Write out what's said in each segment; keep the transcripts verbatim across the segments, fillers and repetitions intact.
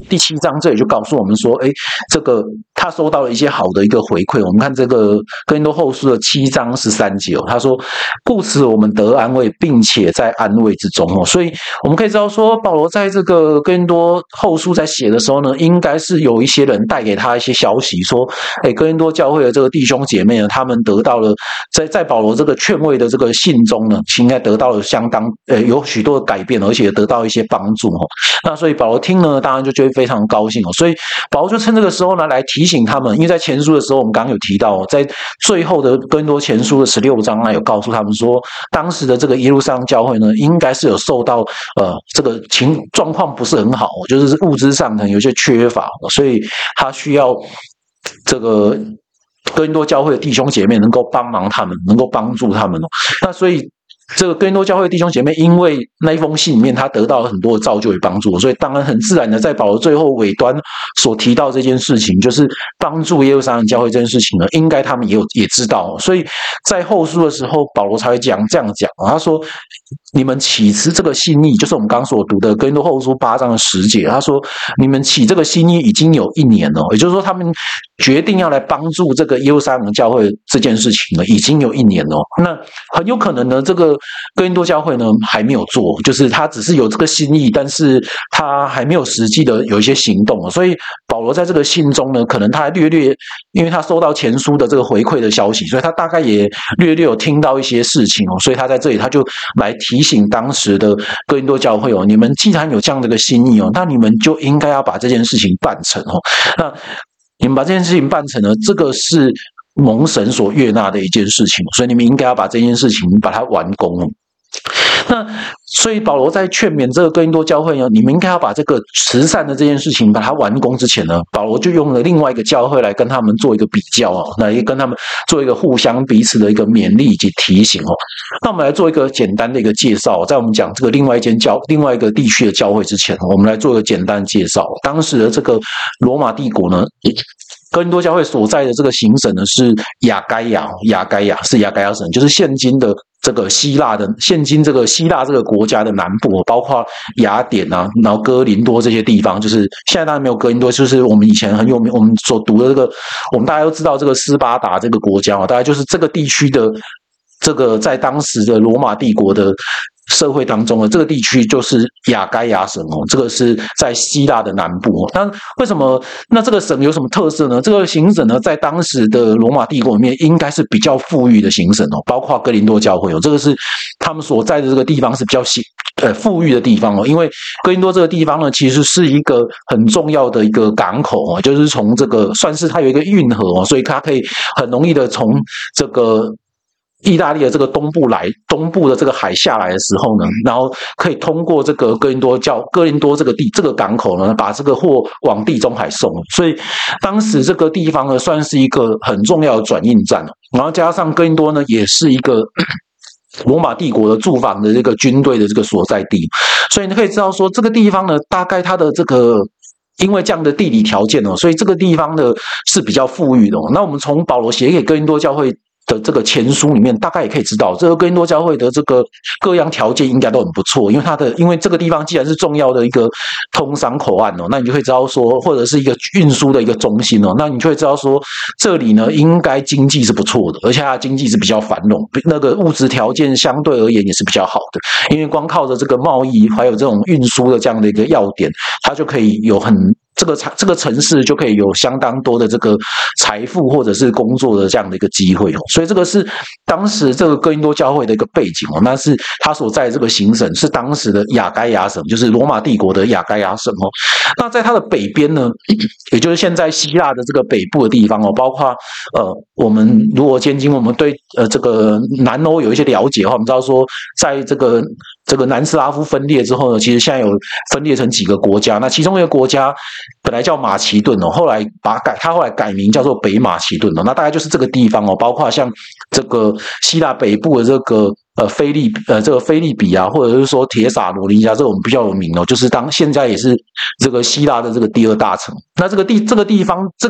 第七章这里就告诉我们说，哎，这个他收到了一些好的一个回馈。我们看这个哥林多后书的七章十三节哦，他说：“故此我们得安慰，并且在安慰之中哦。”所以我们可以知道说，保罗在这个哥林多后书在写的时候呢，应该是有一些人带给他一些消息，说，哎，哥林多教会的这个弟兄姐妹呢，他们得到了在在保罗这个劝慰的这个信中呢，应该得到了相当呃有许多的改变，而且得到一些帮助哦。那所以保罗听了，当然就觉得非常高兴哦。所以保罗就趁这个时候呢，来提醒他们，因为在前书的时候，我们刚刚有提到，在最后的哥林多前书的十六章呢，有告诉他们说，当时的这个耶路撒冷教会呢，应该是有受到呃这个情状况不是很好，就是物资上可能有些缺乏，所以他需要这个哥林多教会的弟兄姐妹能够帮忙他们，能够帮助他们哦。那所以这个哥林多教会的弟兄姐妹，因为那一封信里面他得到了很多的造就与帮助，所以当然很自然的在保罗最后尾端所提到这件事情，就是帮助耶路撒冷教会这件事情呢，应该他们也有也知道，所以在后书的时候，保罗才会讲这样讲，他说：“你们起持这个心意，就是我们刚刚所读的哥林多后书八章的十节，他说你们起这个心意已经有一年了，也就是说他们决定要来帮助这个耶路撒冷教会这件事情呢，已经有一年了。那很有可能呢，这个哥林多教会呢还没有做，就是他只是有这个心意，但是他还没有实际的有一些行动。所以保罗在这个信中呢，可能他还略略，因为他收到前书的这个回馈的消息，所以他大概也略略有听到一些事情哦，所以他在这里他就来提醒当时的哥林多教会哦，你们既然有这样的一个心意哦，那你们就应该要把这件事情办成哦。那你们把这件事情办成了，这个是蒙神所悦纳的一件事情，所以你们应该要把这件事情把它完工哦。那所以保罗在劝勉这个哥林多教会呢，你们应该要把这个慈善的这件事情把它完工之前呢，保罗就用了另外一个教会来跟他们做一个比较哦，来跟他们做一个互相彼此的一个勉励以及提醒哦。那我们来做一个简单的一个介绍，在我们讲这个另外一间教另外一个地区的教会之前，我们来做一个简单的介绍。当时的这个罗马帝国呢，哥林多教会所在的这个行省呢是亚该亚，亚该亚是亚该亚省，就是现今的这个希腊的现今这个希腊这个国家的南部，包括雅典啊，然后哥林多这些地方，就是现在当然没有哥林多，就是我们以前很有名，我们所读的这个，我们大家都知道这个斯巴达这个国家啊，大概就是这个地区的这个在当时的罗马帝国的社会当中的这个地区就是亚该亚省哦，这个是在希腊的南部哦。那为什么？那这个省有什么特色呢？这个行省呢，在当时的罗马帝国里面，应该是比较富裕的行省哦，包括哥林多教会哦，这个是他们所在的这个地方是比较呃富裕的地方哦。因为哥林多这个地方呢，其实是一个很重要的一个港口哦，就是从这个算是它有一个运河哦，所以它可以很容易的从这个意大利的这个东部来，东部的这个海下来的时候呢，然后可以通过这个哥林多教哥林多这个地这个港口呢，把这个货往地中海送。所以当时这个地方呢，算是一个很重要的转运站。然后加上哥林多呢，也是一个罗马帝国的驻防的这个军队的这个所在地。所以你可以知道说，这个地方呢，大概它的这个因为这样的地理条件哦，所以这个地方呢是比较富裕的哦。那我们从保罗写给哥林多教会的这个前书里面，大概也可以知道，这个哥林多教会的这个各样条件应该都很不错，因为它的因为这个地方既然是重要的一个通商口岸哦，那你就会知道说，或者是一个运输的一个中心哦，那你就会知道说，这里呢应该经济是不错的，而且它的经济是比较繁荣，那个物质条件相对而言也是比较好的，因为光靠着这个贸易还有这种运输的这样的一个要点，它就可以有很这个这个城市就可以有相当多的这个财富或者是工作的这样的一个机会哦，所以这个是当时这个哥林多教会的一个背景哦，那是他所在的这个行省是当时的亚该亚省，就是罗马帝国的亚该亚省哦。那在它的北边呢，也就是现在希腊的这个北部的地方哦，包括呃我们如果今天我们对呃这个南欧有一些了解的话，我们知道说在这个这个南斯拉夫分裂之后呢，其实现在有分裂成几个国家，那其中一个国家本来叫马其顿哦，后来把改，他后来改名叫做北马其顿哦，那大概就是这个地方哦，包括像这个希腊北部的这个呃菲利呃这个菲利比啊，或者是说铁撒罗尼迦，这个我们比较有名哦，就是当现在也是这个希腊的这个第二大城。那这个地这个地方这个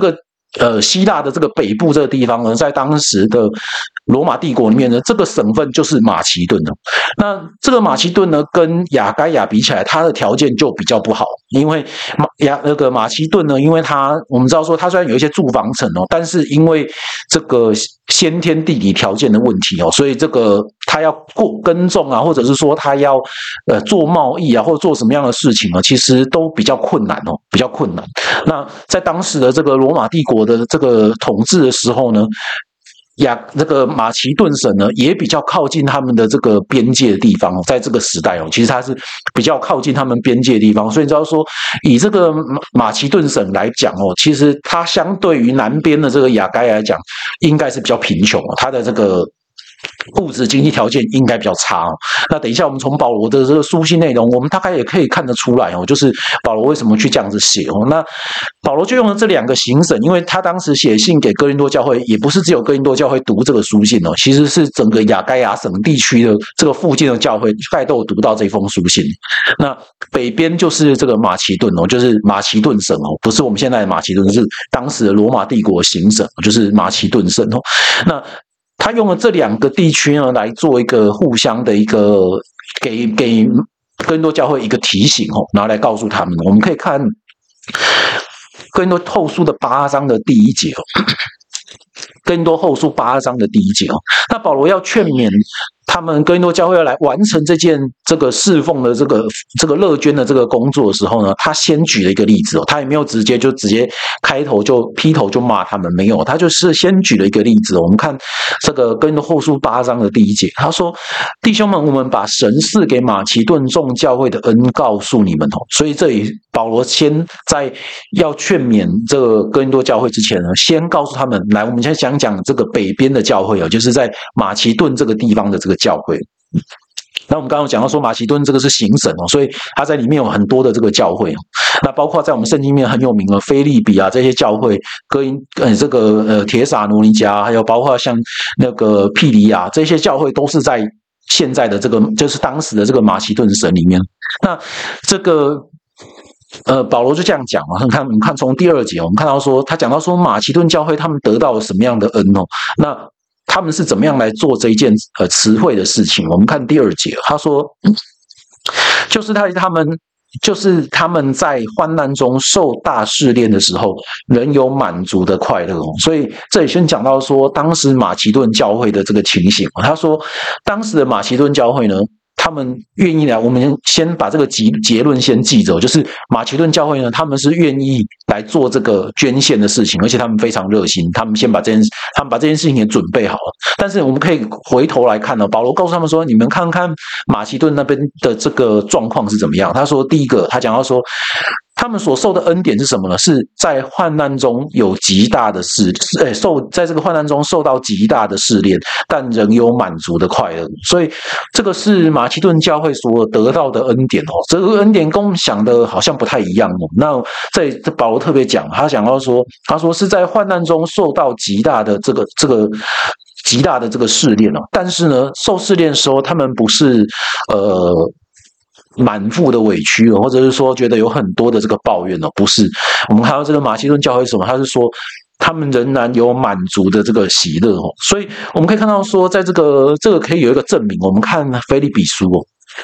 呃，希腊的这个北部这个地方呢，在当时的罗马帝国里面呢，这个省份就是马其顿的。那这个马其顿呢，跟亚该亚比起来，它的条件就比较不好，因为马亚那个马其顿呢，因为它我们知道说，它虽然有一些住房城哦，但是因为这个先天地理条件的问题哦，所以这个它要过耕种啊，或者是说它要呃做贸易啊，或者做什么样的事情啊，其实都比较困难哦，比较困难。那在当时的这个罗马帝国的这个统治的时候呢，亚这个马其顿省呢，也比较靠近他们的这个边界的地方哦，在这个时代哦，其实它是比较靠近他们边界的地方，所以你知道说，以这个马其顿省来讲哦，其实它相对于南边的这个亚该来讲，应该是比较贫穷哦，它的这个物质经济条件应该比较差哦。那等一下我们从保罗的这个书信内容，我们大概也可以看得出来哦，就是保罗为什么去这样子写哦。那保罗就用了这两个行省，因为他当时写信给哥林多教会，也不是只有哥林多教会读这个书信哦，其实是整个亚该亚省地区的这个附近的教会，大概都有读到这封书信。那北边就是这个马其顿哦，就是马其顿省哦，不是我们现在的马其顿，是当时的罗马帝国行省，就是马其顿省哦。那他用了这两个地区呢，来做一个互相的一个给给哥林多教会一个提醒哦，然后来告诉他们。我们可以看哥林多后书的八章的第一节哦，哥林多后书八章的第一节哦。那保罗要劝勉他们哥林多教会要来完成这件这个侍奉的这个这个乐捐的这个工作的时候呢，他先举了一个例子哦，他也没有直接就直接开头就劈头就骂他们，没有，他就是先举了一个例子哦。我们看这个哥林多后书八章的第一节，他说：“弟兄们，我们把神赐给马其顿众教会的恩告诉你们哦。”所以这里保罗先在要劝勉这个哥林多教会之前呢，先告诉他们，来，我们先讲讲这个北边的教会哦，就是在马其顿这个地方的这个教会。那我们刚刚讲到说马其顿这个是行省哦，所以它在里面有很多的这个教会哦。那包括在我们圣经里面很有名的腓立比啊这些教会，哥因呃这个呃帖撒罗尼迦，还有包括像那个庇里亚这些教会，都是在现在的这个就是当时的这个马其顿省里面。那这个呃，保罗就这样讲嘛，你看，我们看从第二节，我们看到说，他讲到说马其顿教会他们得到了什么样的恩哦？那他们是怎么样来做这一件呃词汇的事情？我们看第二节，他说，就是他他们就是他们在患难中受大试炼的时候，仍有满足的快乐哦。所以这里先讲到说，当时马其顿教会的这个情形。他说，当时的马其顿教会呢，他们愿意来，我们先把这个结结论先记着，就是马其顿教会呢，他们是愿意来做这个捐献的事情，而且他们非常热心，他们先把这件他们把这件事情也准备好了。但是我们可以回头来看呢，保罗告诉他们说，你们看看马其顿那边的这个状况是怎么样。他说，第一个，他讲到说，他们所受的恩典是什么呢？是在患难中有极大的试，哎，受在这个患难中受到极大的试炼，但仍有满足的快乐。所以这个是马其顿教会所得到的恩典哦。这个恩典跟我们想的好像不太一样哦。那在保罗特别讲，他讲到说，他说是在患难中受到极大的这个这个。极大的这个试炼哦，但是呢，受试炼的时候，他们不是呃满腹的委屈哦，或者是说觉得有很多的这个抱怨哦，不是。我们看到这个马其顿教会什么，他是说他们仍然有满足的这个喜乐哦，所以我们可以看到说，在这个这个可以有一个证明。我们看腓立比书哦，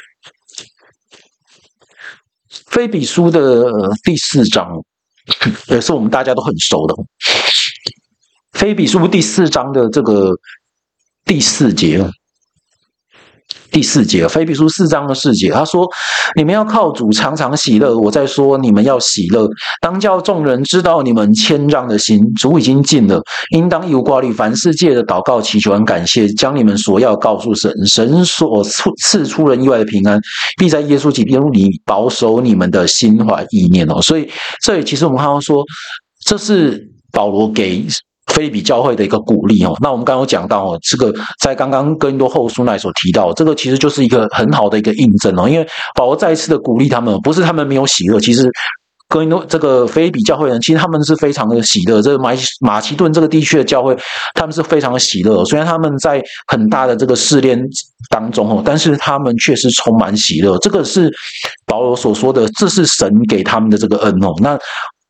腓立比书的、呃、第四章，也是我们大家都很熟的。腓立比书第四章的这个第四节，第四节，腓立比书四章的四节，他说：“你们要靠主常常喜乐。我在说，你们要喜乐，当叫众人知道你们谦让的心。主已经尽了，应当一无挂虑，凡世界的祷告、祈求和感谢，将你们所要告诉神。神所赐出人意外的平安，必在耶稣基督里保守你们的心怀意念哦。”所以，这里其实我们看到说，这是保罗给腓立比教会的一个鼓励哦。那我们刚刚有讲到哦，这个在刚刚哥林多后书那里所提到，这个其实就是一个很好的一个印证哦。因为保罗再一次的鼓励他们，不是他们没有喜乐，其实哥林多这个腓立比教会人，其实他们是非常的喜乐。这个马马其顿这个地区的教会，他们是非常的喜乐。虽然他们在很大的这个试炼当中哦，但是他们却是充满喜乐。这个是保罗所说的，这是神给他们的这个恩哦。那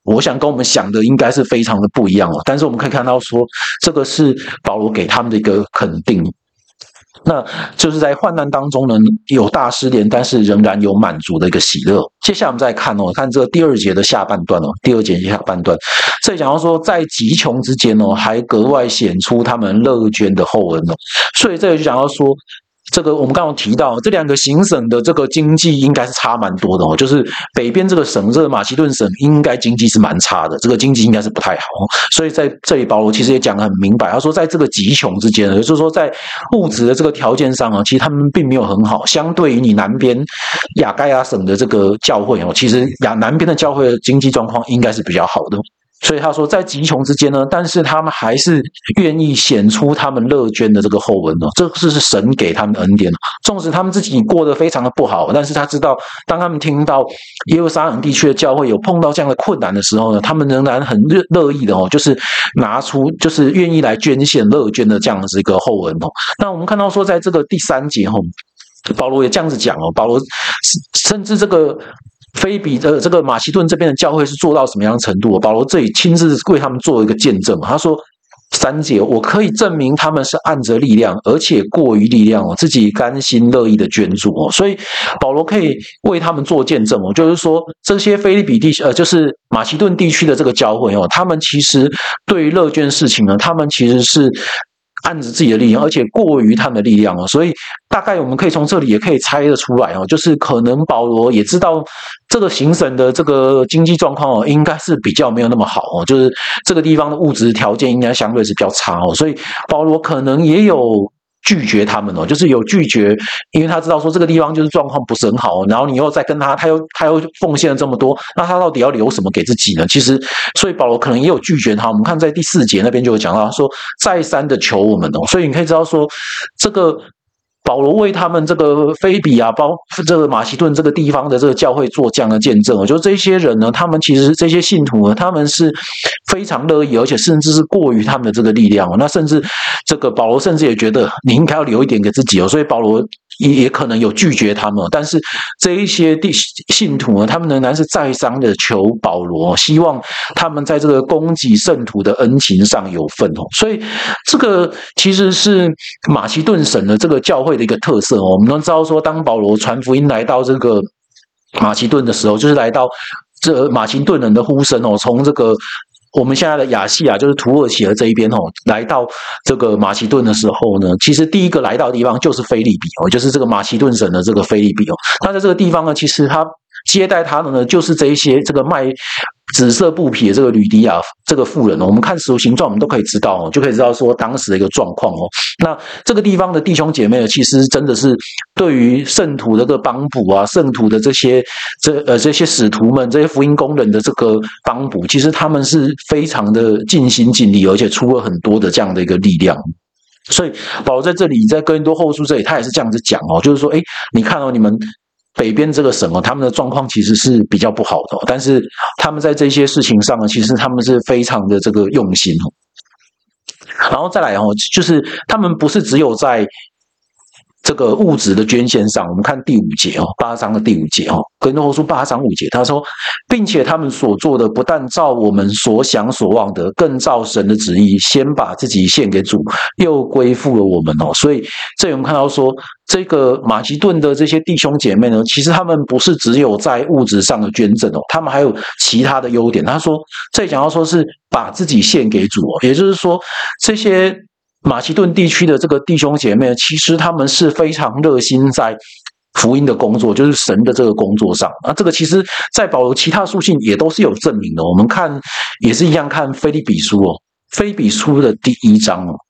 我想跟我们想的应该是非常的不一样哦。但是我们可以看到说，这个是保罗给他们的一个肯定。那就是在患难当中呢，有大失联，但是仍然有满足的一个喜乐。接下来我们再看哦，看这个第二节的下半段哦，第二节下半段，这里讲到说，在极穷之间哦，还格外显出他们乐捐的厚恩哦。所以这里就讲到说，这个我们刚刚提到，这两个行省的这个经济应该是差蛮多的哦。就是北边这个省，这个马其顿省应该经济是蛮差的，这个经济应该是不太好。所以在这里，保罗其实也讲得很明白，他说，在这个极穷之间，也就是说，在物质的这个条件上啊，其实他们并没有很好。相对于你南边亚该亚省的这个教会哦，其实亚南边的教会的经济状况应该是比较好的。所以他说，在极穷之间呢，但是他们还是愿意显出他们乐捐的这个厚恩哦，这是神给他们的恩典。纵使他们自己过得非常的不好，但是他知道，当他们听到耶路撒冷地区的教会有碰到这样的困难的时候呢，他们仍然很乐意的哦，就是拿出，就是愿意来捐献乐捐的这样子一个厚恩哦。那我们看到说，在这个第三节哦，保罗也这样子讲哦，保罗甚至这个。菲比的这个马其顿这边的教会是做到什么样的程度？保罗这里亲自为他们做一个见证。他说三节，我可以证明他们是按着力量，而且过于力量哦，自己甘心乐意的捐助哦。所以保罗可以为他们做见证哦，就是说这些菲利比地呃，就是马其顿地区的这个教会哦，他们其实对于乐捐事情呢，他们其实是。按着自己的力量，而且过于他们的力量哦，所以大概我们可以从这里也可以猜得出来哦，就是可能保罗也知道这个行省的这个经济状况哦，应该是比较没有那么好哦，就是这个地方的物质条件应该相对是比较差哦，所以保罗可能也有。拒绝他们哦，就是有拒绝，因为他知道说这个地方就是状况不是很好，然后你又再跟他，他又他又奉献了这么多，那他到底要留什么给自己呢？其实，所以保罗可能也有拒绝他。我们看在第四节那边就有讲到，他说再三的求我们哦，所以你可以知道说这个。保罗为他们这个菲比啊，包这个马其顿这个地方的这个教会做这样的见证哦，就这些人呢，他们其实这些信徒呢，他们是非常乐意，而且甚至是过于他们的这个力量哦。那甚至这个保罗甚至也觉得你应该要留一点给自己哦，所以保罗也也可能有拒绝他们，但是这一些地信徒呢，他们仍然是再三的求保罗，希望他们在这个供给圣徒的恩情上有份哦。所以这个其实是马其顿省的这个教会的一个特色哦。我们都知道说，当保罗传福音来到这个马其顿的时候，就是来到这马其顿人的呼声哦，从这个。我们现在的亚细亚就是土耳其的这一边哦，来到这个马其顿的时候呢，其实第一个来到的地方就是菲利比哦，就是这个马其顿省的这个菲利比哦。那在这个地方呢，其实他接待他的呢，就是这一些这个卖紫色布匹的这个吕迪亚这个妇人哦。我们看使徒行传，我们都可以知道哦，就可以知道说当时的一个状况哦。那这个地方的弟兄姐妹呢，其实真的是对于圣徒的这个帮补啊，圣徒的这些这呃这些使徒们、这些福音工人的这个帮补，其实他们是非常的尽心尽力，而且出了很多的这样的一个力量。所以保罗在这里在哥林多后书这里，他也是这样子讲哦，就是说，哎，你看哦，你们。北边这个省哦，他们的状况其实是比较不好的哦，但是他们在这些事情上呢，其实他们是非常的这个用心哦。然后再来哦，就是他们不是只有在这个物质的捐献上，我们看第五节哦，八章的第五节哦，哥林多后书八章五节，他说，并且他们所做的不但照我们所想所望的，更照神的旨意，先把自己献给主，又归附了我们哦。所以这里我们看到说，这个马其顿的这些弟兄姐妹呢，其实他们不是只有在物质上的捐赠哦，他们还有其他的优点。他说，这里讲到说是把自己献给主哦，也就是说这些。马其顿地区的这个弟兄姐妹，其实他们是非常热心在福音的工作，就是神的这个工作上。那这个其实，在保罗其他书信也都是有证明的。我们看也是一样，看腓立比书哦，腓立比书的第一章哦，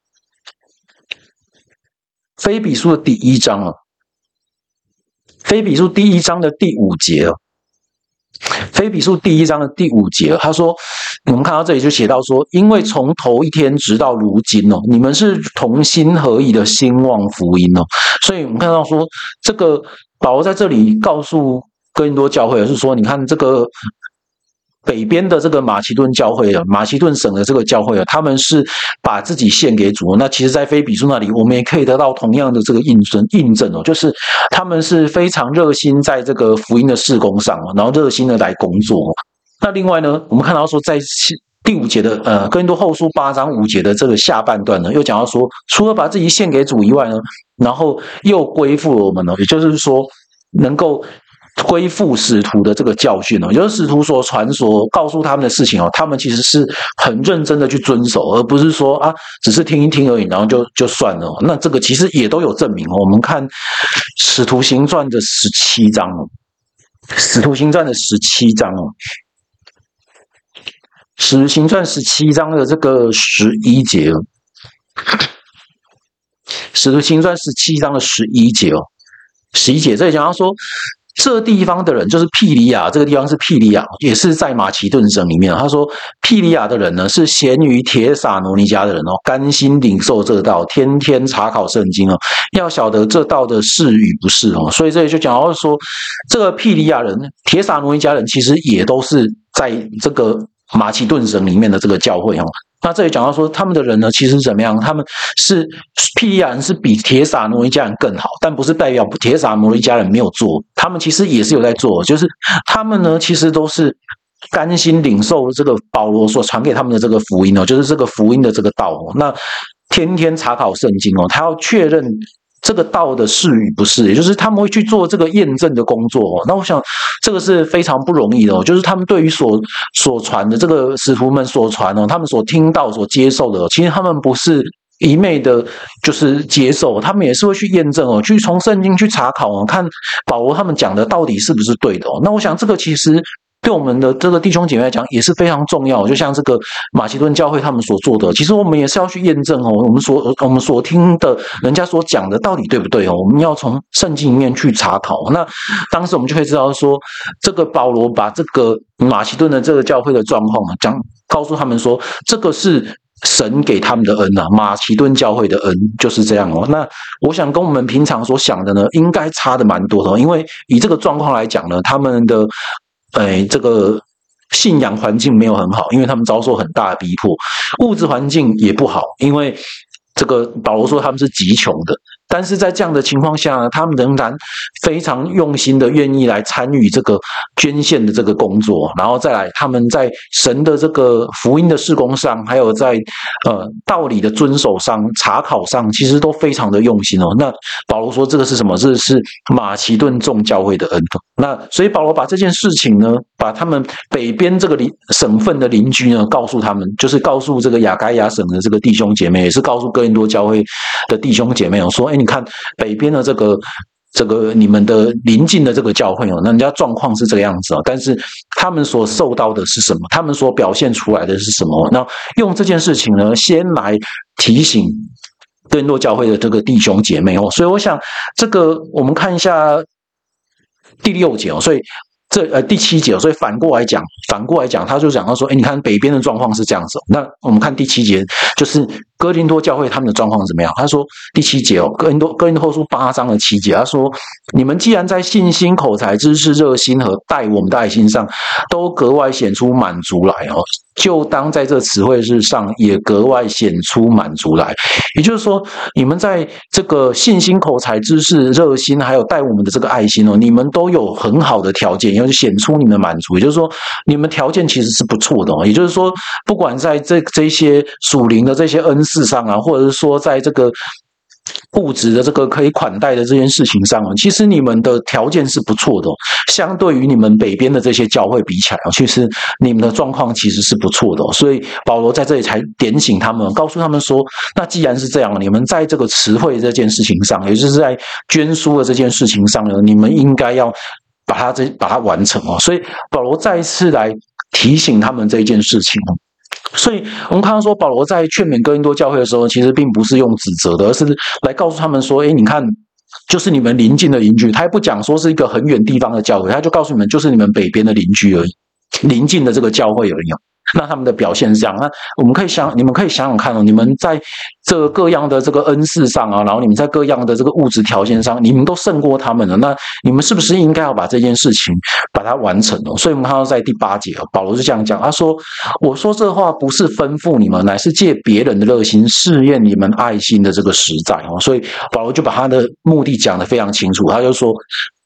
腓立比书的第一章哦，腓立比书第一章的第五节哦。腓立比书第一章的第五节，他说：“我们看到这里就写到说，因为从头一天直到如今哦，你们是同心合意的兴旺福音哦。所以我们看到说，这个保罗在这里告诉哥林多教会是说，你看这个。”北边的这个马其顿教会啊，马其顿省的这个教会啊，他们是把自己献给主。那其实，在腓立比书那里，我们也可以得到同样的这个印证印证哦，就是他们是非常热心在这个福音的事工上，然后热心的来工作。 那另外呢，我们看到说在第五节的呃哥林多后书八章五节的这个下半段呢，又讲到说，除了把自己献给主以外呢，然后又归附了我们呢，也就是说能够恢复使徒的这个教训哦，也就是使徒所传所告诉他们的事情哦，他们其实是很认真的去遵守，而不是说啊只是听一听而已，然后就就算了。那这个其实也都有证明哦。我们看使徒行传的十七章哦，使徒行传的十七章哦，使徒行传十七章的这个十一节哦，使徒行传十七章的十一节哦，十一节这里讲到说，这地方的人就是庇里亚，这个地方是庇里亚，也是在马其顿省里面。他说，庇里亚的人呢是咸于帖撒罗尼迦的人哦，甘心领受这道，天天查考圣经哦，要晓得这道的是与不是哦。所以这里就讲到说，这个庇里亚人、帖撒罗尼迦人其实也都是在这个马其顿省里面的这个教会哦。那这里讲到说，他们的人呢，其实怎么样？他们是庇里亚人是比帖撒罗尼迦人更好，但不是代表帖撒罗尼迦人没有做，他们其实也是有在做，就是他们呢，其实都是甘心领受这个保罗所传给他们的这个福音哦，就是这个福音的这个道哦。那天天查考圣经哦，他要确认这个道的是与不是，也就是他们会去做这个验证的工作哦。那我想这个是非常不容易的哦，就是他们对于所所传的这个使徒们所传哦，他们所听到所接受的，其实他们不是一昧的，就是接受，他们也是会去验证哦，去从圣经去查考哦，看保罗他们讲的到底是不是对的哦。那我想这个其实对我们的这个弟兄姐妹来讲也是非常重要，就像这个马其顿教会他们所做的，其实我们也是要去验证哦，我们所我们所听的人家所讲的到底对不对哦，我们要从圣经里面去查考。那当时我们就可以知道说，这个保罗把这个马其顿的这个教会的状况讲，告诉他们说，这个是神给他们的恩啊，马其顿教会的恩就是这样哦。那我想跟我们平常所想的呢，应该差的蛮多的哦，因为以这个状况来讲呢，他们的哎，这个信仰环境没有很好，因为他们遭受很大的逼迫，物质环境也不好，因为这个保罗说他们是极穷的，但是在这样的情况下呢，他们仍然非常用心的愿意来参与这个捐献的这个工作，然后再来他们在神的这个福音的事工上，还有在呃道理的遵守上、查考上，其实都非常的用心哦。那保罗说这个是什么？这是马其顿众教会的恩。那所以保罗把这件事情呢，把他们北边这个省份的邻居呢，告诉他们，就是告诉这个亚该亚省的这个弟兄姐妹，也是告诉哥林多教会的弟兄姐妹哦，说，哎，你看北边的这个这个你们的邻近的这个教会哦，那人家状况是这个样子哦，但是他们所受到的是什么？他们所表现出来的是什么？那用这件事情呢，先来提醒哥林多教会的这个弟兄姐妹哦，所以我想这个我们看一下第六节哦，所以这呃第七节，所以反过来讲，反过来讲，他就讲到说，哎，你看北边的状况是这样子，那我们看第七节，就是哥林多教会他们的状况怎么样？他说第七节哦，哥林多哥林多后书八章的七节，他说，你们既然在信心、口才、知识、热心和待我们的爱心上，都格外显出满足来哦，就当在这词汇日上也格外显出满足来。也就是说，你们在这个信心、口才、知识、热心，还有待我们的这个爱心哦，你们都有很好的条件，要显出你们的满足。也就是说，你们条件其实是不错的哦。也就是说，不管在这这些属灵的这些恩赐上啊，或者是说在这个物质的这个可以款待的这件事情上，其实你们的条件是不错的哦，相对于你们北边的这些教会比起来，其实你们的状况其实是不错的哦。所以保罗在这里才点醒他们，告诉他们说，那既然是这样，你们在这个词汇这件事情上，也就是在捐书的这件事情上呢，你们应该要把它这把它完成哦。所以保罗再一次来提醒他们这一件事情哦。所以我们看到说，保罗在劝勉哥林多教会的时候，其实并不是用指责的，而是来告诉他们说，哎，你看，就是你们邻近的邻居，他也不讲说是一个很远地方的教会，他就告诉你们，就是你们北边的邻居而已，邻近的这个教会而已。那他们的表现是这样，那我们可以想，你们可以想想看哦，你们在这个各样的这个恩赐上啊，然后你们在各样的这个物质条件上，你们都胜过他们了，那你们是不是应该要把这件事情把它完成哦？所以我们看到在第八节哦，保罗是这样讲，他说：“我说这话不是吩咐你们，乃是借别人的热心试验你们爱心的这个实在哦。”所以保罗就把他的目的讲得非常清楚，他就说，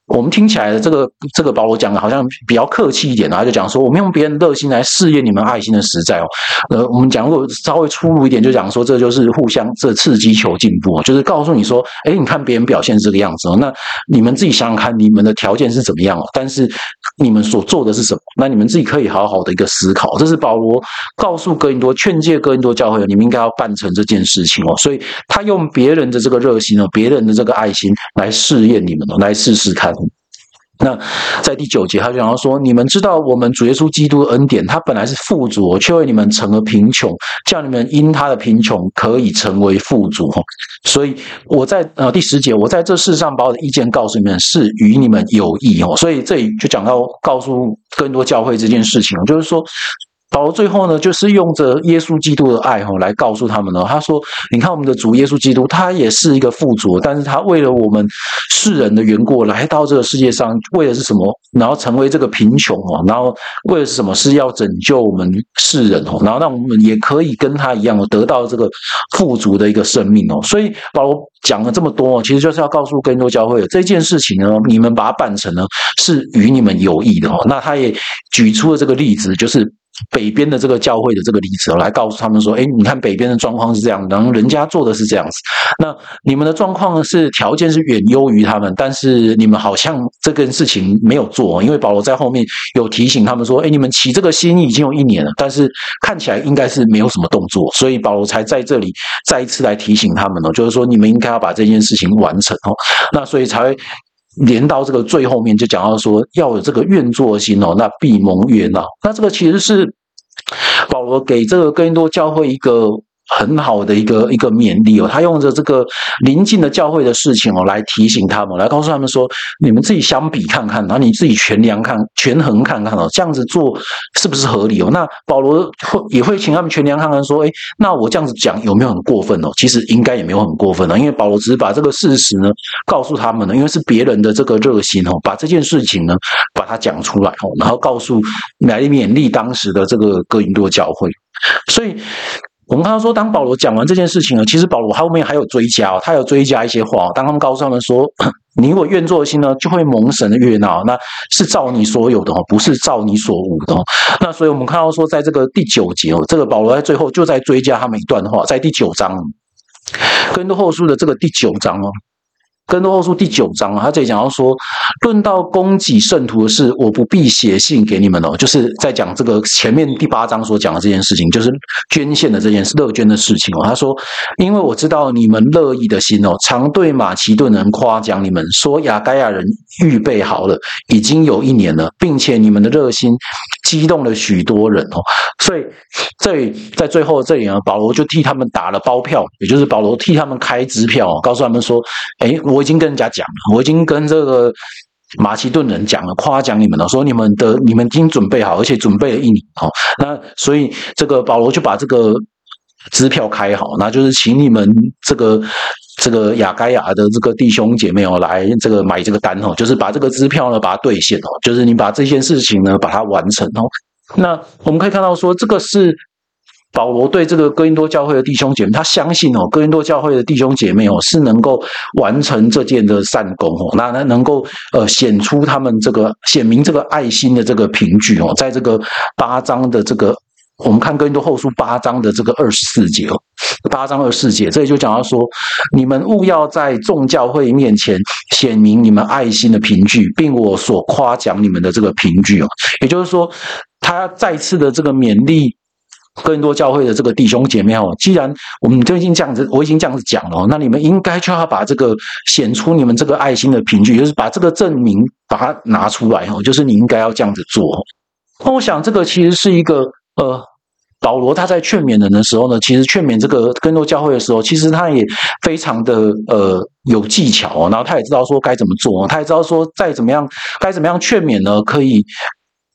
我们听起来的这个这个保罗讲的好像比较客气一点，然后就讲说我们用别人热心来试验你们爱心的实在哦。呃，我们讲过稍微粗鲁一点，就讲说这就是互相这刺激求进步，就是告诉你说，哎，你看别人表现这个样子哦，那你们自己想想看，你们的条件是怎么样哦？但是你们所做的是什么？那你们自己可以好好的一个思考。这是保罗告诉哥林多、劝诫哥林多教会，你们应该要办成这件事情哦。所以他用别人的这个热心哦，别人的这个爱心来试验你们哦，来试试看。那在第九节，他就讲到说：“你们知道，我们主耶稣基督的恩典，他本来是富足，却为你们成了贫穷，叫你们因他的贫穷可以成为富足。”所以我在呃第十节，我在这世上把我的意见告诉你们，是与你们有益哦。所以这里就讲到告诉更多教会这件事情，就是说。保罗最后呢，就是用着耶稣基督的爱哈来告诉他们呢。他说：“你看我们的主耶稣基督，他也是一个富足，但是他为了我们世人的缘故来到这个世界上，为的是什么？然后成为这个贫穷哦，然后为了什么？是要拯救我们世人哦，然后让我们也可以跟他一样得到这个富足的一个生命哦。所以保罗讲了这么多，其实就是要告诉更多教会这件事情呢，你们把它办成呢，是与你们有益的哦。那他也举出了这个例子，就是。”北边的这个教会的这个例子来告诉他们说，哎，你看北边的状况是这样，然后人家做的是这样子，那你们的状况是条件是远优于他们，但是你们好像这件事情没有做，因为保罗在后面有提醒他们说，哎，你们起这个心意已经有一年了，但是看起来应该是没有什么动作，所以保罗才在这里再一次来提醒他们哦，就是说你们应该要把这件事情完成哦，那所以才会。连到这个最后面就讲到说要有这个愿做心哦，那必蒙悦纳。那这个其实是保罗给这个哥林多教会一个很好的一个一个勉励哦，他用着这个邻近的教会的事情哦来提醒他们，来告诉他们说，你们自己相比看看，然后你自己权量看权衡看看哦，这样子做是不是合理哦？那保罗也会请他们权量看看说，哎，那我这样子讲有没有很过分哦？其实应该也没有很过分哦，因为保罗只是把这个事实呢告诉他们呢，因为是别人的这个热心哦，把这件事情呢把它讲出来哦，然后告诉来勉励当时的这个哥林多教会，所以。我们刚刚说，当保罗讲完这件事情呢，其实保罗后面还有追加哦，他有追加一些话。当他们告诉他们说，你如果愿做的心呢，就会蒙神的悦纳，那是照你所有的哦，不是照你所无的哦。那所以我们看到说，在这个第九节哦，这个保罗在最后就在追加他们一段话，在第九章，哥林多后书的这个第九章哦。哥林多后书第九章啊，他这里讲到说，论到供给圣徒的事，我不必写信给你们哦，就是在讲这个前面第八章所讲的这件事情，就是捐献的这件事，乐捐的事情哦。他说，因为我知道你们乐意的心哦，常对马其顿人夸奖你们，说亚该亚人预备好了，已经有一年了，并且你们的热心激动了许多人哦。所以这里在最后这里呢，保罗就替他们打了包票，也就是保罗替他们开支票哦，告诉他们说，哎，我。我已经跟人家讲了，我已经跟这个马其顿人讲了，夸奖你们了，说你们的你们已经准备好，而且准备了一年哦。那所以这个保罗就把这个支票开好，那就是请你们这个这个亚该亚的这个弟兄姐妹哦来这个买这个单哦，就是把这个支票呢把它兑现哦，就是你把这件事情呢把它完成哦。那我们可以看到说，这个是。保罗对这个哥林多教会的弟兄姐妹，他相信哦，哥林多教会的弟兄姐妹哦是能够完成这件的善功哦，那能够呃显出他们这个显明这个爱心的这个凭据哦，在这个八章的这个我们看哥林多后书八章的这个二十四节哦，八章二十四节，这里就讲到说，你们务要在众教会面前显明你们爱心的凭据，并我所夸奖你们的这个凭据哦，也就是说，他再次的这个勉励。更多教会的这个弟兄姐妹哦，既然我们就已经这样子，我已经这样子讲了，那你们应该就要把这个显出你们这个爱心的凭据，就是把这个证明把它拿出来哦，就是你应该要这样子做。那我想这个其实是一个呃，保罗他在劝勉人的时候呢，其实劝勉这个更多教会的时候，其实他也非常的呃有技巧哦，然后他也知道说该怎么做，他也知道说再怎么样该怎么样劝勉呢，可以。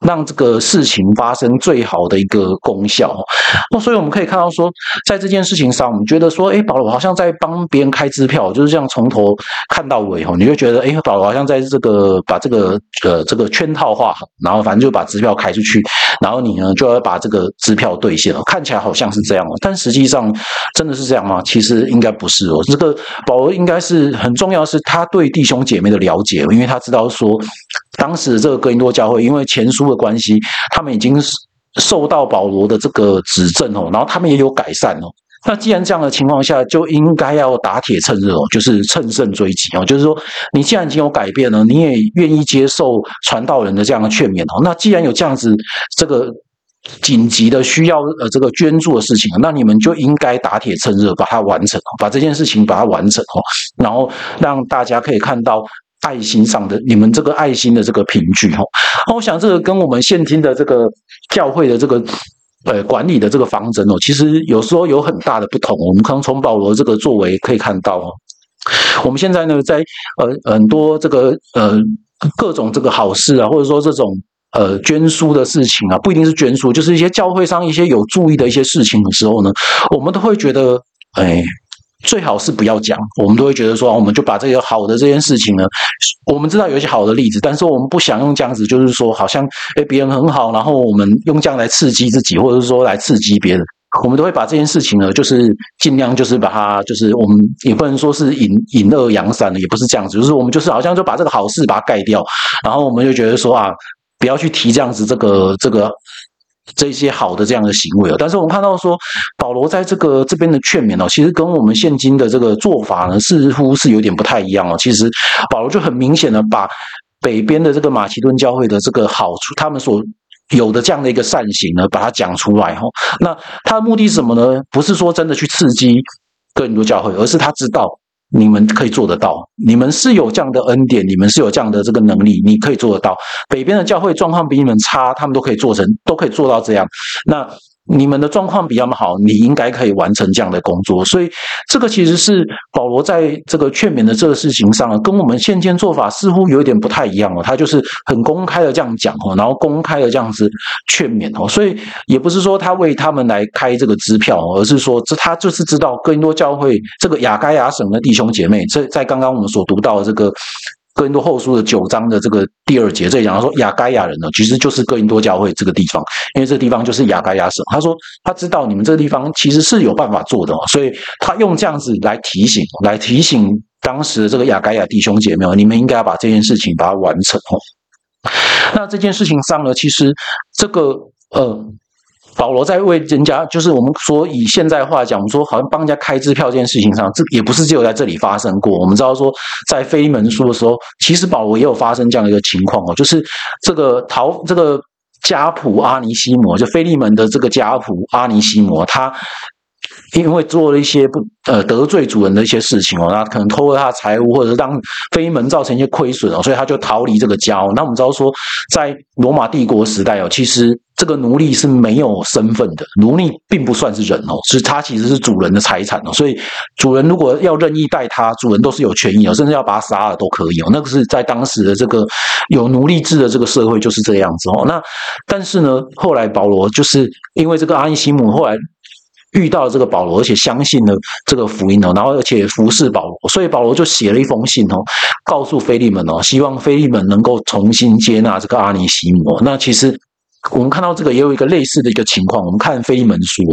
让这个事情发生最好的一个功效哦，所以我们可以看到说，在这件事情上，我们觉得说，哎，保罗好像在帮别人开支票，就是这样从头看到尾哦，你就觉得，哎，保罗好像在这个把这个呃这个圈套画好，然后反正就把支票开出去，然后你呢就要把这个支票兑现了，看起来好像是这样，但实际上真的是这样吗？其实应该不是哦，这个保罗应该是很重要，是他对弟兄姐妹的了解，因为他知道说，当时这个哥林多教会因为前书的关系，他们已经受到保罗的这个指正哦，然后他们也有改善哦。那既然这样的情况下，就应该要打铁趁热哦，就是乘胜追击哦。就是说，你既然已经有改变了，你也愿意接受传道人的这样的劝勉哦。那既然有这样子这个紧急的需要呃这个捐助的事情，那你们就应该打铁趁热把它完成，把这件事情把它完成哦，然后让大家可以看到爱心上的你们这个爱心的这个凭据哦。那我想这个跟我们现今的这个教会的这个呃管理的这个方针哦，其实有时候有很大的不同。我们可能从保罗这个作为可以看到哦，我们现在呢在呃很多这个呃各种这个好事啊，或者说这种呃捐书的事情啊，不一定是捐书，就是一些教会上一些有注意的一些事情的时候呢，我们都会觉得哎。最好是不要讲，我们都会觉得说，我们就把这个好的这件事情呢，我们知道有一些好的例子，但是我们不想用这样子，就是说好像哎别人很好，然后我们用这样来刺激自己，或者是说来刺激别人，我们都会把这件事情呢，就是尽量就是把它，就是我们也不能说是引引恶扬善的，也不是这样子，就是我们就是好像就把这个好事把它盖掉，然后我们就觉得说啊，不要去提这样子这个这个。这些好的这样的行为哦，但是我们看到说保罗在这个这边的劝勉哦，其实跟我们现今的这个做法呢，似乎是有点不太一样哦。其实保罗就很明显的把北边的这个马其顿教会的这个好处，他们所有的这样的一个善行呢，把它讲出来哦。那他的目的是什么呢？不是说真的去刺激哥林多教会，而是他知道。你们可以做得到，你们是有这样的恩典，你们是有这样的这个能力，你可以做得到。北边的教会状况比你们差，他们都可以做成，都可以做到这样。那你们的状况比他们好，你应该可以完成这样的工作。所以这个其实是保罗在这个劝勉的这个事情上，跟我们现今做法似乎有一点不太一样哦。他就是很公开的这样讲哦，然后公开的这样子劝勉哦。所以也不是说他为他们来开这个支票，而是说这他就是知道哥林多教会这个亚该亚省的弟兄姐妹，这在刚刚我们所读到的这个。哥林多后书的九章的这个第二节，这里讲说亚该亚人呢，其实就是哥林多教会这个地方，因为这个地方就是亚该亚省。他说他知道你们这个地方其实是有办法做的，所以他用这样子来提醒，来提醒当时的这个亚该亚弟兄姐妹，你们应该要把这件事情把它完成哦。那这件事情上呢，其实这个呃。保罗在为人家，就是我们说以现在话讲，我们说好像帮人家开支票这件事情上，这也不是只有在这里发生过。我们知道说，在腓利门书的时候，其实保罗也有发生这样一个情况哦，就是这个逃这个家仆阿尼西摩，就腓利门的这个家仆阿尼西摩，他因为做了一些不呃得罪主人的一些事情哦，那可能偷了他的财物，或者是让腓利门造成一些亏损哦，所以他就逃离这个家哦。那我们知道说，在罗马帝国时代哦，其实这个奴隶是没有身份的，奴隶并不算是人哦，是他其实是主人的财产哦，所以主人如果要任意待他，主人都是有权益哦，甚至要把他杀了都可以哦。那个是在当时的这个有奴隶制的这个社会就是这样子哦。那但是呢，后来保罗就是因为这个阿尼西姆后来。遇到了这个保罗，而且相信了这个福音哦，然后而且服侍保罗，所以保罗就写了一封信哦，告诉腓利门哦，希望腓利门能够重新接纳这个阿尼西姆。那其实我们看到这个也有一个类似的一个情况，我们看腓利门书，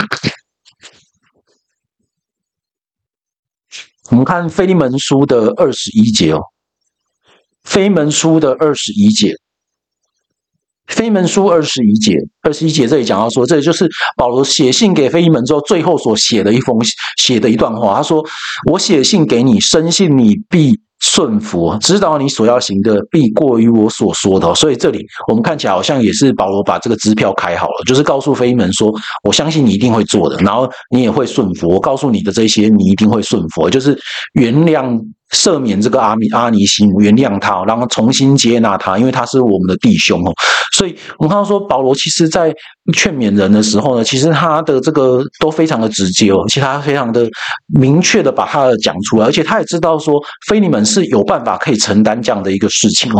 我们看腓利门书的二十一节哦，腓利门书的二十一节。腓利门书二十一节，二十一节这里讲到说，这就是保罗写信给腓利门之后，最后所写的一封写的一段话。他说：“我写信给你，深信你必顺服，知道你所要行的必过于我所说的。”所以这里我们看起来好像也是保罗把这个支票开好了，就是告诉腓利门说：“我相信你一定会做的，然后你也会顺服。我告诉你的这些，你一定会顺服，就是原谅。”赦免这个阿米阿尼西姆，原谅他，然后重新接纳他，因为他是我们的弟兄哦。所以我们看到说，保罗其实在劝勉人的时候呢，其实他的这个都非常的直接哦，而且他非常的明确的把他的讲出来，而且他也知道说，腓利门是有办法可以承担这样的一个事情哦。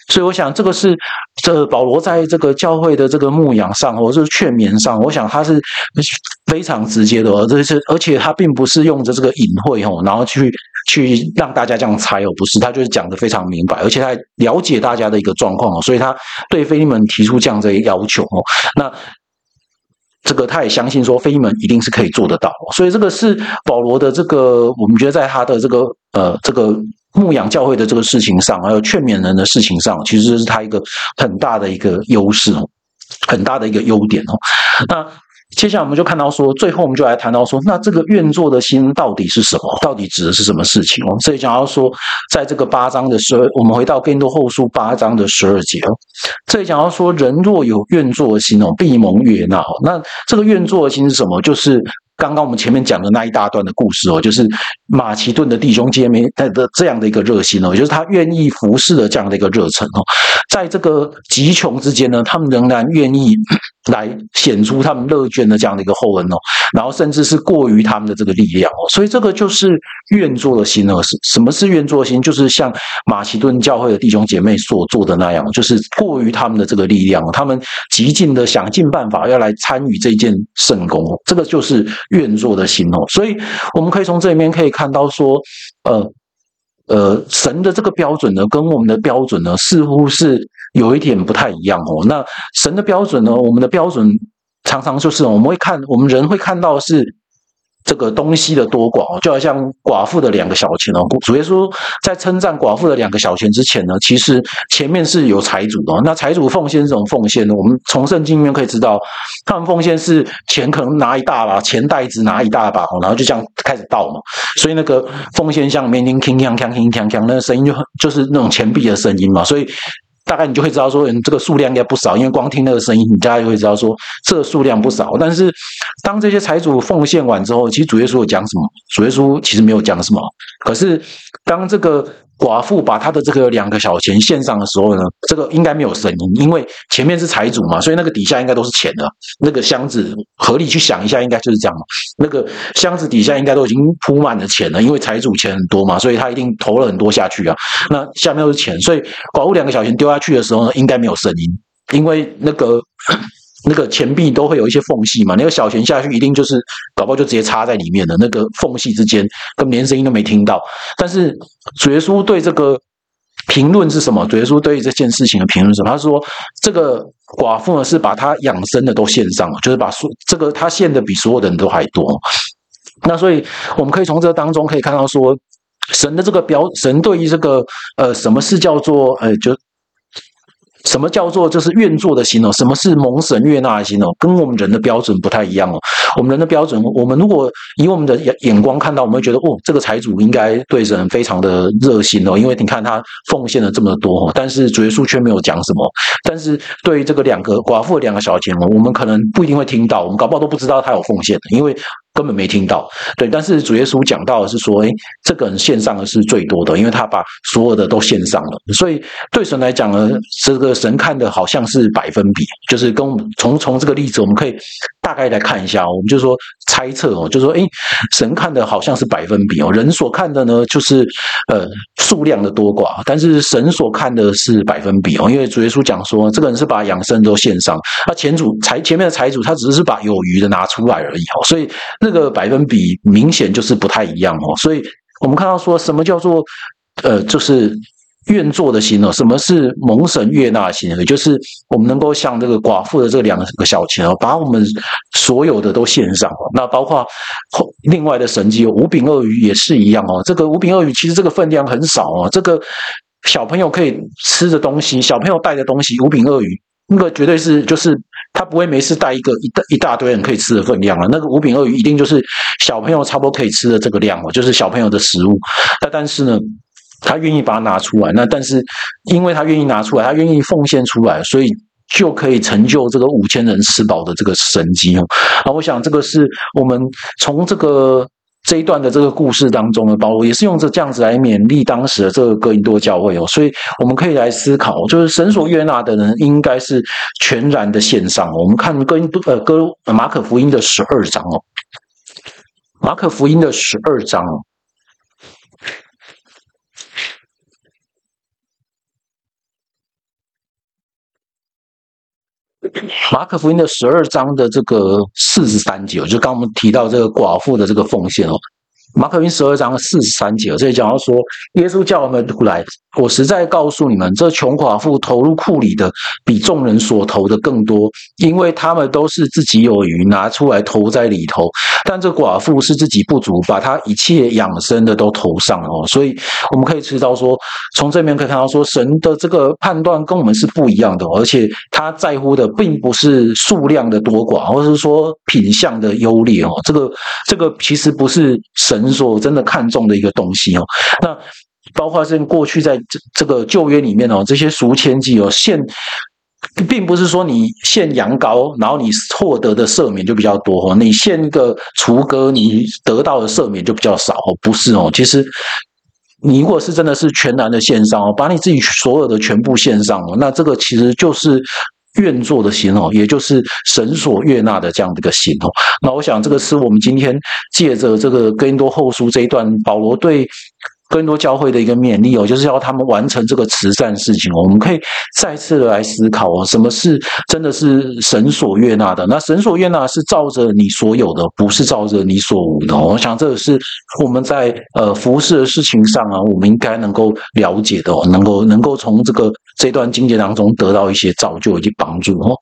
所以我想这个是这保罗在这个教会的这个牧养上，或者是劝勉上，我想他是非常直接的哦，这是而且他并不是用着这个隐晦哦，然后去去让大家这样猜哦，不是，他就是讲得非常明白，而且他还了解大家的一个状况哦，所以他对腓利门提出这样的一个要求哦，那。这个他也相信说，腓利门一定是可以做得到，所以这个是保罗的这个，我们觉得在他的这个呃这个牧养教会的这个事情上，还有劝勉人的事情上，其实这是他一个很大的一个优势哦，很大的一个优点哦。那接下来我们就看到说，最后我们就来谈到说，那这个愿做的心到底是什么？到底指的是什么事情哦？所以讲到说，在这个八章的十二，我们回到哥林多后书八章的十二节哦，这里讲到说，人若有愿做的心哦，必蒙悦纳哦。那这个愿做的心是什么？就是刚刚我们前面讲的那一大段的故事哦，就是马其顿的弟兄姐妹的这样的一个热心哦，就是他愿意服侍的这样的一个热忱哦，在这个极穷之间呢，他们仍然愿意来显出他们乐捐的这样的一个厚恩哦，然后甚至是过于他们的这个力量哦，所以这个就是愿做的心哦。是什么是愿做的心？就是像马其顿教会的弟兄姐妹所做的那样，就是过于他们的这个力量，他们极尽的想尽办法要来参与这件圣工哦，这个就是愿做的心哦。所以我们可以从这里面可以看到说，呃。呃，神的这个标准呢，跟我们的标准呢，似乎是有一点不太一样哦。那神的标准呢，我们的标准常常就是我们会看，我们人会看到是这个东西的多寡，就好像寡妇的两个小钱哦。主耶稣在称赞寡妇的两个小钱之前呢，其实前面是有财主的哦。那财主奉献是什么奉献呢？我们从圣经里面可以知道，他们奉献是钱可能拿一大把，钱袋子拿一大把，然后就这样开始倒嘛。所以那个奉献箱里面听铿锵锵铿锵锵，那个声音就很就是那种钱币的声音嘛，所以。大概你就会知道说，嗯，这个数量应该不少，因为光听那个声音，你大概就会知道说，这个数量不少。但是，当这些财主奉献完之后，其实主耶稣有讲什么？主耶稣其实没有讲什么。可是，当这个寡妇把她的这个两个小钱献上的时候呢，这个应该没有声音，因为前面是财主嘛，所以那个底下应该都是钱的。那个箱子合理去想一下，应该就是这样嘛。那个箱子底下应该都已经铺满了钱了，因为财主钱很多嘛，所以他一定投了很多下去啊。那下面都是钱，所以寡妇两个小钱丢下去的时候呢，应该没有声音，因为那个那个钱币都会有一些缝隙嘛，那个小钱下去一定就是搞不好就直接插在里面的那个缝隙之间，根本连声音都没听到。但是主耶稣对这个评论是什么？主耶稣对这件事情的评论是什么？他说这个寡妇呢是把他养生的都献上了，就是把这个他献的比所有的人都还多。那所以我们可以从这当中可以看到说，神的这个标，神对于这个呃什么是叫做呃就。什么叫做就是愿做的心哦？什么是蒙神悦纳的心哦？跟我们人的标准不太一样哦。我们人的标准，我们如果以我们的眼光看到，我们会觉得哦，这个财主应该对神非常的热心哦，因为你看他奉献了这么多哦。但是主耶稣却没有讲什么。但是对于这个两个寡妇的两个小钱哦，我们可能不一定会听到，我们搞不好都不知道他有奉献的，因为根本没听到。对，但是主耶稣讲到的是说，哎，这个人献上的是最多的，因为他把所有的都献上了。所以对神来讲呢，这个神看的好像是百分比，就是跟我们从从这个例子，我们可以大概来看一下，我们就说猜测哦，就说哎，神看的好像是百分比哦，人所看的呢就是呃数量的多寡，但是神所看的是百分比哦，因为主耶稣讲说，这个人是把养生都献上，那前主财前面的财主他只是把有余的拿出来而已哦，所以那个百分比明显就是不太一样哦，所以我们看到说什么叫做呃就是愿做的心哦，什么是蒙神悦纳的心？也就是我们能够像这个寡妇的这两个小钱哦，把我们所有的都献上哦。那包括另外的神迹哦，五饼二鱼也是一样哦。这个五饼二鱼其实这个分量很少哦，这个小朋友可以吃的东西，小朋友带的东西，五饼二鱼。那个绝对是，就是他不会没事带一个一大一大堆人可以吃的分量了。那个五饼二鱼一定就是小朋友差不多可以吃的这个量哦，就是小朋友的食物。那但是呢，他愿意把它拿出来，那但是因为他愿意拿出来，他愿意奉献出来，所以就可以成就这个五千人吃饱的这个神迹哦。啊，我想这个是我们从这个。这一段的这个故事当中呢，保罗也是用着这样子来勉励当时的这个哥林多教会哦，所以我们可以来思考，就是神所悦纳的人应该是全然的献上哦。我们看哥林多呃哥马可福音的十二章哦，马可福音的十二章哦。 马可福音的十二章的这个四十三节，就刚我们提到这个寡妇的这个奉献哦。马可福音十二章四十三节，这里讲到说，耶稣叫我们来，我实在告诉你们，这穷寡妇投入库里的比众人所投的更多，因为他们都是自己有余，拿出来投在里头，但这寡妇是自己不足，把她一切养生的都投上哦。所以我们可以知道说，从这边可以看到说，神的这个判断跟我们是不一样的，而且他在乎的并不是数量的多寡，或者是说品相的优劣哦。这个这个其实不是神所真的看重的一个东西哦。那包括是过去在这这个旧约里面哦，这些赎愆祭哦，献并不是说你献羊羔，然后你获得的赦免就比较多哦，你献一个雏鸽，你得到的赦免就比较少哦，不是哦，其实。你如果是真的是全然的献上哦，把你自己所有的全部献上哦，那这个其实就是愿做的心哦，也就是神所悦纳的这样的一个心哦。那我想这个是我们今天借着这个哥林多后书这一段，保罗对哥林多教会的一个勉励哦，就是要他们完成这个慈善事情哦。我们可以再次的来思考哦，什么是真的是神所悦纳的？那神所悦纳是照着你所有的，不是照着你所无的哦。我想这个是我们在呃服事的事情上啊，我们应该能够了解的哦，能够能够从这个这段经节当中得到一些造就以及帮助哦。